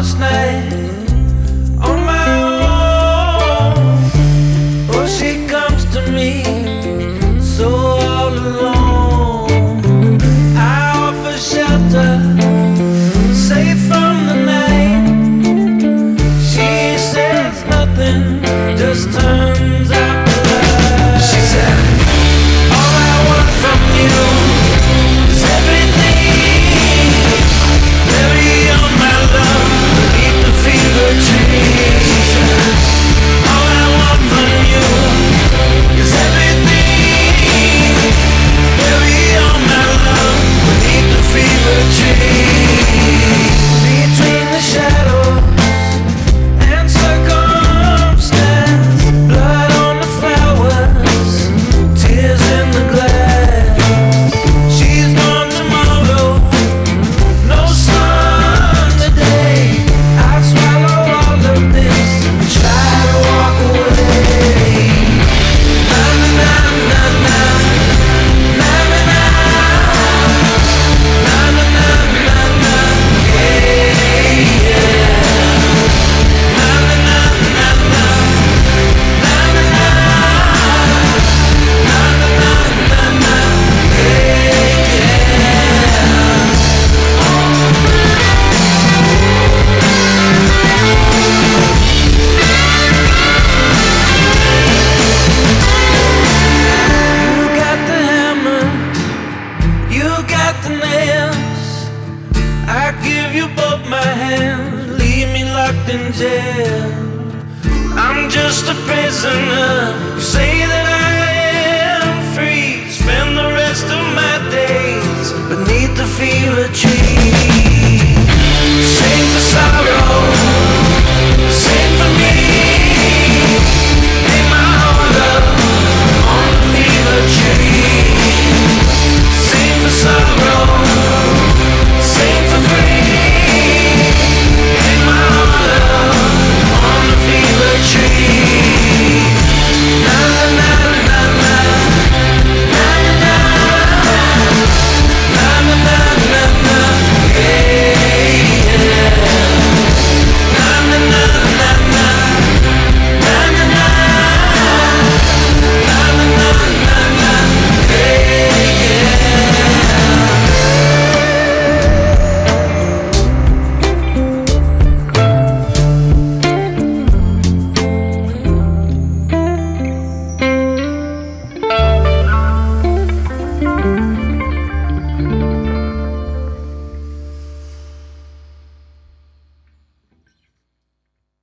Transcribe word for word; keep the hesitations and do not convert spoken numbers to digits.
last night on my own. Oh, she comes to me so all alone. I offer shelter, safe from the night. She says nothing, just turns out the light. She said, all I want from you is everything. Bury all my love beneath the fever tree. She said, all I want from you is everything. Bury all my love beneath the fever tree. Between the shadows and circumstance, blood on the flowers, tears in the glass. She's gone tomorrow, no sun today. I swallow all of this and try to walk away. Na na na na na, na na na, na na na na na, yeah yeah. Na na na na na, na na na, na na na na na, yeah yeah. You got the hammer, you got the nails. I give you both my hands, leave me locked in jail. I'm just a prisoner. You say that